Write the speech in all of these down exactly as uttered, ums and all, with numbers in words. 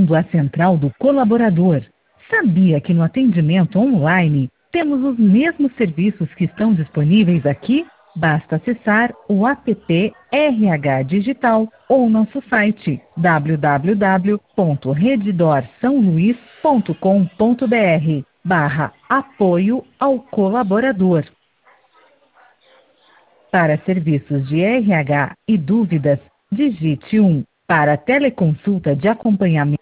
Bem-vindo à Central do Colaborador. Sabia que no atendimento online temos os mesmos serviços que estão disponíveis aqui? Basta acessar o app R H Digital ou nosso site w w w ponto redidor são luís ponto com ponto b r barra apoio ao colaborador. Para serviços de R H e dúvidas, digite um. Para teleconsulta de acompanhamento.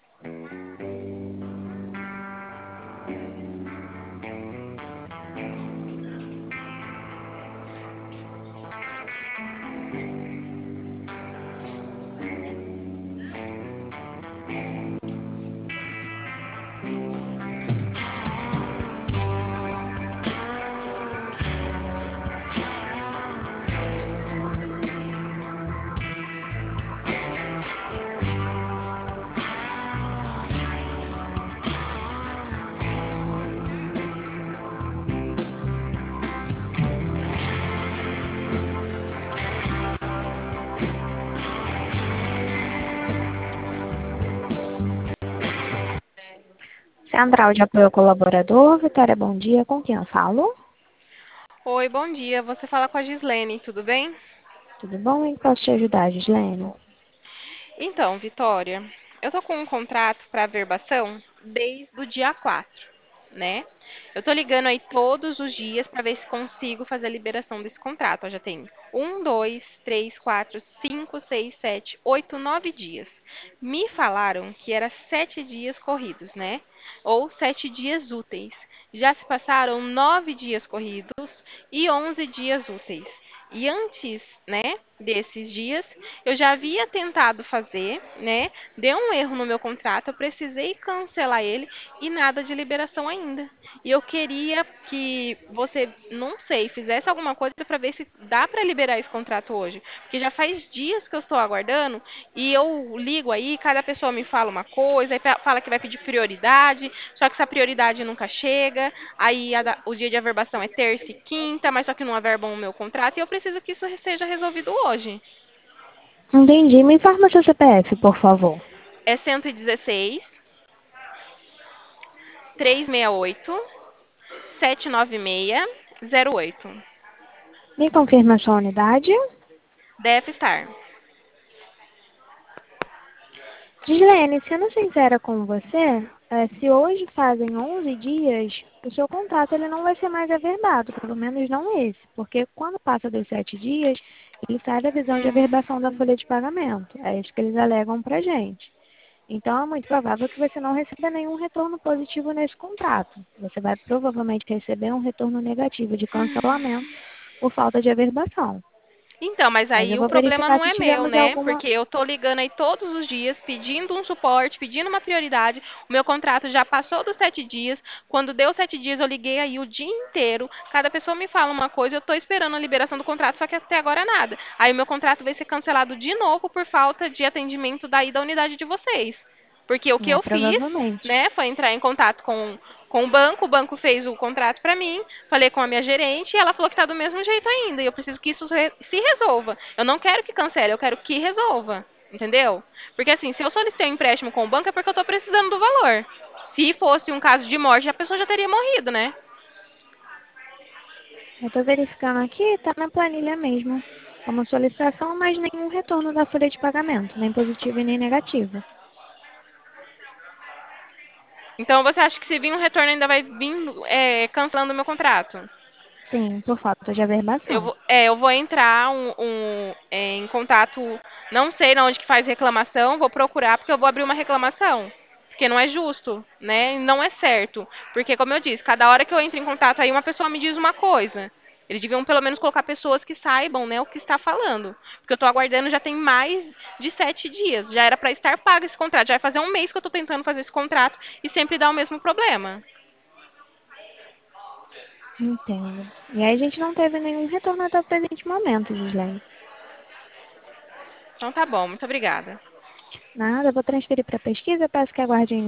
Central de Apoio ao Colaborador, Vitória, bom dia. Com quem eu falo? Oi, bom dia. Você fala com a Gislene, tudo bem? Tudo bom? Em que posso te ajudar, Gislene? Então, Vitória, eu tô com um contrato para averbação desde o dia quatro, né? Eu tô ligando aí todos os dias para ver se consigo fazer a liberação desse contrato. Ó, já tem um, dois, três, quatro, cinco, seis, sete, oito, nove dias. Me falaram que era sete dias corridos, né? Ou sete dias úteis. Já se passaram nove dias corridos e onze dias úteis. E antes, né, desses dias, eu já havia tentado fazer, né? Deu um erro no meu contrato, eu precisei cancelar ele e nada de liberação ainda. E eu queria que você, não sei, fizesse alguma coisa para ver se dá para liberar esse contrato hoje. Porque já faz dias que eu estou aguardando e eu ligo aí, cada pessoa me fala uma coisa, aí fala que vai pedir prioridade, só que essa prioridade nunca chega. Aí a, o dia de averbação é terça e quinta, mas só que não averbam o meu contrato e eu preciso que isso seja resolvido hoje. Entendi. Me informa seu C P F, por favor. É cento e dezesseis, trezentos e sessenta e oito, setecentos e noventa e seis, zero oito. Me confirma a sua unidade. Deve estar. Gislene, sendo sincera com você, é, se hoje fazem onze dias, o seu contrato ele não vai ser mais averbado, pelo menos não esse, porque quando passa dos sete dias, ele sai da visão de Hum. averbação da folha de pagamento. É isso que eles alegam pra gente. Então, é muito provável que você não receba nenhum retorno positivo nesse contrato. Você vai provavelmente receber um retorno negativo de cancelamento por falta de averbação. Então, mas Mas eu aí o vou problema verificar não se é meu, tivemos né? alguma... Porque eu tô ligando aí todos os dias pedindo um suporte, pedindo uma prioridade. O meu contrato já passou dos sete dias. Quando deu sete dias, eu liguei aí o dia inteiro. Cada pessoa me fala uma coisa, eu tô esperando a liberação do contrato, só que até agora nada. Aí o meu contrato vai ser cancelado de novo por falta de atendimento daí da unidade de vocês. Porque o que É, eu fiz, provavelmente. né, foi entrar em contato com, com o banco, o banco fez o contrato para mim, falei com a minha gerente e ela falou que tá do mesmo jeito ainda. E eu preciso que isso re- se resolva. Eu não quero que cancele, eu quero que resolva. Entendeu? Porque assim, se eu solicitei um empréstimo com o banco é porque eu tô precisando do valor. Se fosse um caso de morte, a pessoa já teria morrido, né? Eu estou verificando aqui, está na planilha mesmo. Como solicitação, mas nenhum retorno da folha de pagamento, nem positivo e nem negativo. Então você acha que se vir um retorno ainda vai vir é, cancelando o meu contrato? Sim, por falta de Eu averbação. vou, é, eu vou entrar um, um, é, em contato, não sei onde que faz reclamação, vou procurar porque eu vou abrir uma reclamação. Porque não é justo, né? E não é certo. Porque, como eu disse, cada hora que eu entro em contato aí, uma pessoa me diz uma coisa. Eles deviam pelo menos colocar pessoas que saibam, né, o que está falando. Porque eu estou aguardando já tem mais de sete dias. Já era para estar pago esse contrato. Já vai fazer um mês que eu estou tentando fazer esse contrato e sempre dá o mesmo problema. Entendo. E aí a gente não teve nenhum retorno até o presente momento, Gislaine. Então tá bom, muito obrigada. Nada, vou transferir para pesquisa, peço que aguarde